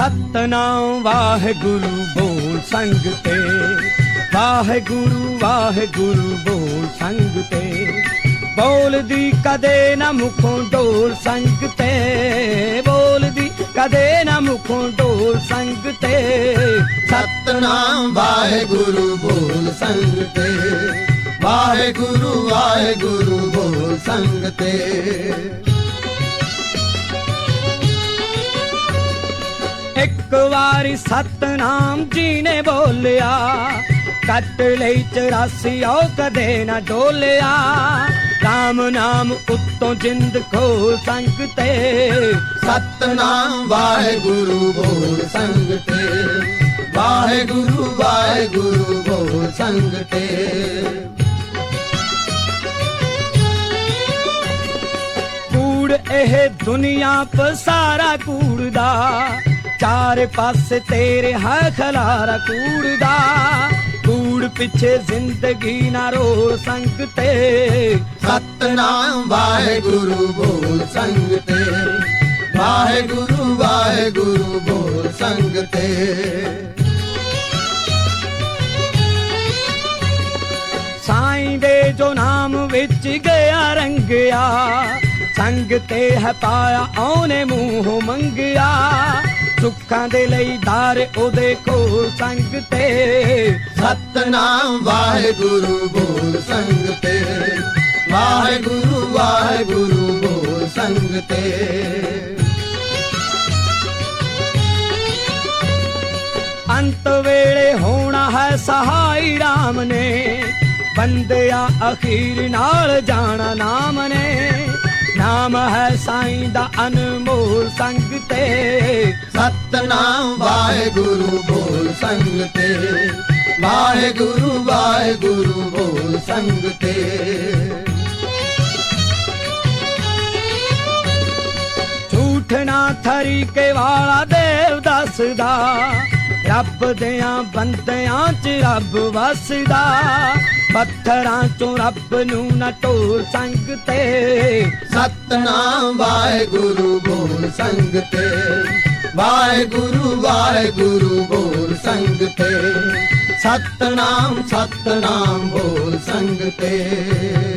ਸਤਨਾਮ ਵਾਹਿਗੁਰੂ ਬੋਲ ਸੰਗ ਤੇ, ਵਾਹਿਗੁਰੂ ਵਾਹਿਗੁਰੂ ਬੋਲ ਸੰਗ ਤੇ, ਬੋਲਦੀ ਕਦੇ ਨਾ ਮੁਖੋਂ ਢੋਲ ਸੰਗ ਤੇ, ਬੋਲਦੀ ਕਦੇ ਨਾ ਮੁਖੋਂ ਢੋਲ ਸੰਗ ਤੇ। ਸਤਨਾਮ ਵਾਹਿਗੁਰੂ ਬੋਲ ਸੰਗ ਤੇ, ਵਾਹਿਗੁਰੂ ਵਾਹਿਗੁਰੂ ਬੋਲ ਸੰਗ ਤੇ। ਇੱਕ ਵਾਰੀ ਸਤਨਾਮ ਜੀ ਨੇ ਬੋਲਿਆ, ਕੱਟ ਲਈ 84 ਉਹ ਕਦੇ ਨਾ ਡੋਲਿਆ। ਰਾਮ ਨਾਮ ਉੱਤੋਂ ਜਿੰਦ ਖੋਲ ਸੰਗ ਤੇ, ਸਤਨਾਮ ਵਾਹਿਗੁਰੂ ਬੋਲ ਸੰਗ ਤੇ, ਵਾਹਿਗੁਰੂ ਵਾਹਿਗੁਰੂ ਬੋਲ ਸੰਗ ਤੇ। ਕੂੜ ਇਹ ਦੁਨੀਆ ਪਸਾਰਾ ਕੂੜ ਦਾ, ਚਾਰੇ ਪਾਸੇ ਤੇਰੇ ਹੈ ਖਲਾਰਾ ਕੂੜ ਦਾ। ਕੂੜ ਪਿੱਛੇ ਜ਼ਿੰਦਗੀ ਨਾ ਰੋ ਸੰਗ ਤੇ, ਸਤਨਾਮ ਵਾਹਿਗੁਰੂ ਬੋਲ ਸੰਗ ਤੇ, ਵਾਹਿਗੁਰੂ ਵਾਹਿਗੁਰੂ ਬੋਲ ਸੰਗ ਤੇ। ਸਾਈਂ ਦੇ ਜੋ ਨਾਮ ਵਿੱਚ ਗਿਆ ਰੰਗਿਆ, ਸੰਗ ਤੇ ਹੈ ਪਾਇਆ ਉਹਨੇ ਮੂੰਹੋਂ ਮੰਗਿਆ। ਸੁੱਖਾਂ ਦੇ ਲਈ ਦਾਰ ਉਹਦੇ ਕੋਲ ਸੰਗ ਤੇ, ਸਤਨਾਮ ਵਾਹਿਗੁਰੂ ਬੋਲ ਸੰਗ ਤੇ, ਵਾਹਿਗੁਰੂ ਵਾਹਿਗੁਰੂ ਬੋਲ ਸੰਗ ਤੇ। ਅੰਤ ਵੇਲੇ ਹੋਣਾ ਹੈ ਸਹਾਈ ਰਾਮ ਨੇ, ਬੰਦਿਆ ਅਖੀਰ ਨਾਲ ਜਾਣਾ ਨਾਮ ਨੇ। ਨਾਮ ਹੈ ਸਾਈਂ ਦਾ ਅਨਮੋਲ ਸੰਗ ਤੇ, ਸਤਨਾਮ ਵਾਹਿਗੁਰੂ ਬੋਲ ਸੰਗ ਤੇ, ਵਾਹਿਗੁਰੂ ਵਾਹਿਗੁਰੂ ਬੋਲ ਸੰਗ ਤੇ। ਝੂਠ ਨਾ ਥਰੀਕੇ ਵਾਲਾ ਦੇਵ ਦੱਸਦਾ, ਰੱਬ ਦਿਆਂ ਬੰਦਿਆਂ ਚ ਰੱਬ ਵਸਦਾ। ਪੱਥਰਾਂ ਚੋਂ ਰੱਬ ਨੂੰ ਨਾ ਢੋਲ ਸੰਗ ਤੇ, ਸਤਨਾਮ ਵਾਹਿਗੁਰੂ ਬੋਲ ਸੰਗ ਤੇ, ਵਾਹਿਗੁਰੂ ਵਾਹਿਗੁਰੂ ਬੋਲ ਸੰਗ ਤੇ। ਸਤਨਾਮ ਸਤਨਾਮ ਬੋਲ ਸੰਗ ਤੇ।